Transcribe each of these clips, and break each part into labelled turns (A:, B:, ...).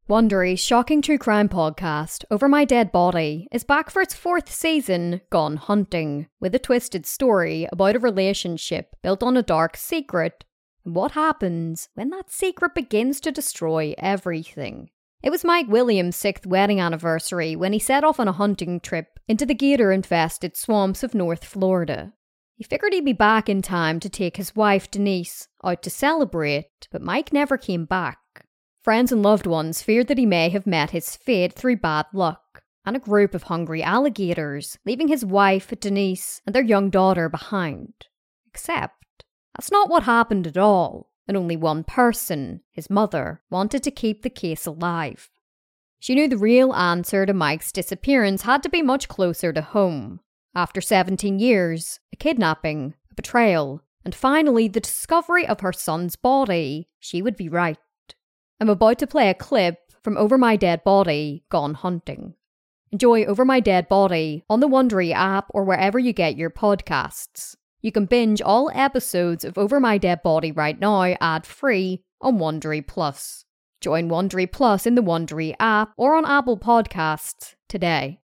A: Wondery's shocking true crime podcast, Over My Dead Body, is back for its 4th season, Gone Hunting, with a twisted story about a relationship built on a dark secret, and what happens when that secret begins to destroy everything. It was Mike Williams' 6th wedding anniversary when he set off on a hunting trip into the gator-infested swamps of North Florida. He figured he'd be back in time to take his wife, Denise, out to celebrate, but Mike never came back. Friends and loved ones feared that he may have met his fate through bad luck, and a group of hungry alligators, leaving his wife, Denise, and their young daughter behind. Except, that's not what happened at all, and only one person, his mother, wanted to keep the case alive. She knew the real answer to Mike's disappearance had to be much closer to home. After 17 years, a kidnapping, a betrayal, and finally the discovery of her son's body, she would be right. I'm about to play a clip from Over My Dead Body, Gone Hunting. Enjoy Over My Dead Body on the Wondery app or wherever you get your podcasts. You can binge all episodes of Over My Dead Body right now ad-free on Wondery Plus. Join Wondery Plus in the Wondery app or on Apple Podcasts today.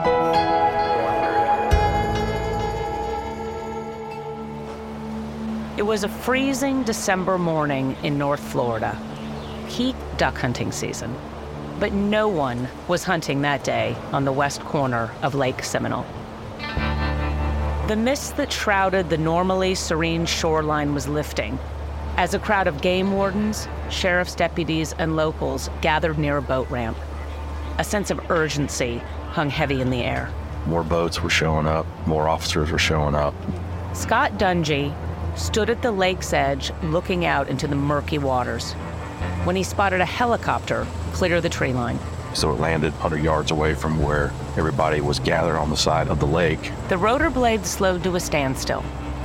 B: It was a freezing December morning in North Florida. Peak duck hunting season. But no one was hunting that day on the west corner of Lake Seminole. The mist that shrouded the normally serene shoreline was lifting as a crowd of game wardens, sheriff's deputies, and locals gathered near a boat ramp. A sense of urgency hung heavy in the air.
C: More boats were showing up, more officers were showing up.
B: Scott Dungy stood at the lake's edge looking out into the murky waters when he spotted a helicopter clear the tree line.
C: So it landed 100 yards away from where everybody was gathered on the side of the lake.
B: The rotor blade slowed to a standstill.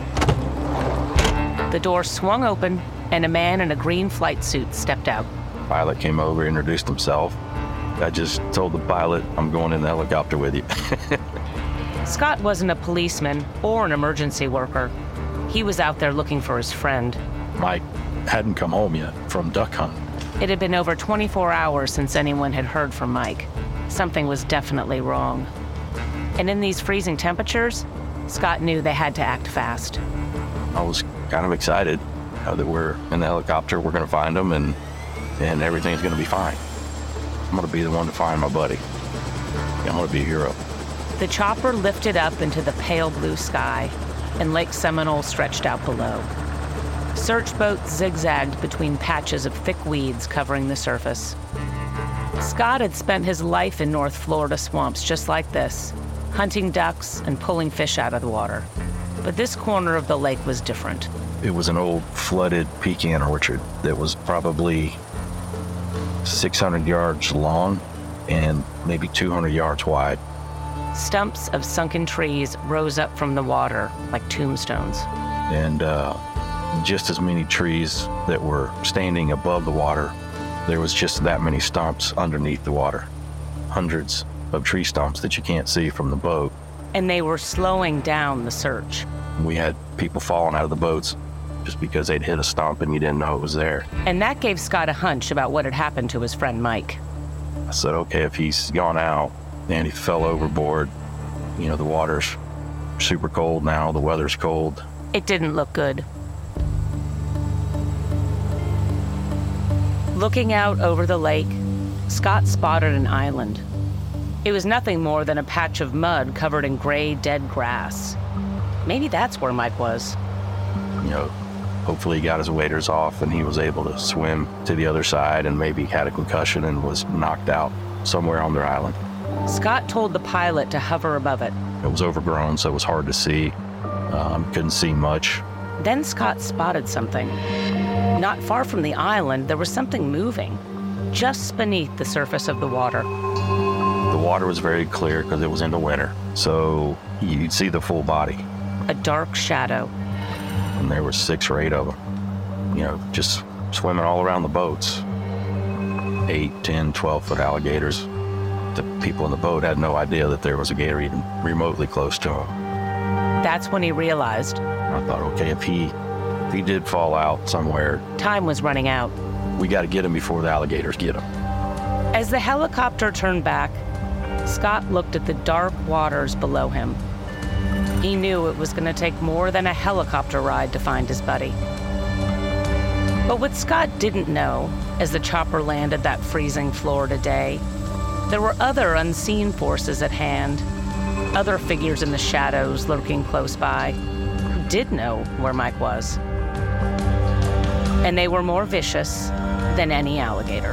B: The door swung open, and a man in a green flight suit stepped out.
C: The pilot came over, introduced himself. I just told the pilot, I'm going in the helicopter with you.
B: Scott wasn't a policeman or an emergency worker. He was out there looking for his friend.
C: Mike hadn't come home yet from duck hunt.
B: It had been over 24 hours since anyone had heard from Mike. Something was definitely wrong. And in these freezing temperatures, Scott knew they had to act fast.
C: I was kind of excited that we're in the helicopter, we're going to find him, and everything's going to be fine. I'm going to be the one to find my buddy. I'm going to be a hero.
B: The chopper lifted up into the pale blue sky, and Lake Seminole stretched out below. Search boats zigzagged between patches of thick weeds covering the surface. Scott had spent his life in North Florida swamps just like this, hunting ducks and pulling fish out of the water. But this corner of the lake was different.
C: It was an old flooded pecan orchard that was probably 600 yards long and maybe 200 yards wide.
B: Stumps of sunken trees rose up from the water like tombstones.
C: And just as many trees that were standing above the water, there was just that many stumps underneath the water. Hundreds of tree stumps that you can't see from the boat.
B: And they were slowing down the search.
C: We had people falling out of the boats just because they'd hit a stump and you didn't know it was there.
B: And that gave Scott a hunch about what had happened to his friend Mike.
C: I said, okay, if he's gone out and he fell overboard, you know, the water's super cold now, the weather's cold.
B: It didn't look good. Looking out over the lake, Scott spotted an island. It was nothing more than a patch of mud covered in gray, dead grass. Maybe that's where Mike was.
C: You know, hopefully he got his waders off and he was able to swim to the other side and maybe had a concussion and was knocked out somewhere on their island.
B: Scott told the pilot to hover above it.
C: It was overgrown, so it was hard to see. Couldn't see much.
B: Then Scott spotted something. Not far from the island, there was something moving, just beneath the surface of the water.
C: The water was very clear because it was into winter, so you'd see the full body.
B: A dark shadow.
C: And there were 6 or 8 of them, you know, just swimming all around the boats. 8, 10, 12-foot alligators. The people in the boat had no idea that there was a gator even remotely close to them.
B: That's when he realized.
C: I thought, okay, if he did fall out somewhere,
B: time was running out.
C: We got to get him before the alligators get him.
B: As the helicopter turned back, Scott looked at the dark waters below him. He knew it was going to take more than a helicopter ride to find his buddy. But what Scott didn't know, as the chopper landed that freezing Florida day, there were other unseen forces at hand, other figures in the shadows lurking close by, who did know where Mike was. And they were more vicious than any alligator.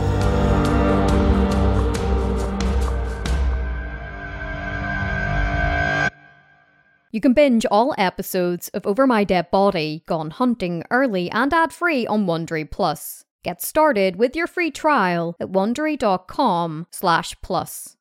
A: You can binge all episodes of Over My Dead Body Gone Hunting early and ad-free on Wondery Plus. Get started with your free trial at Wondery.com/plus.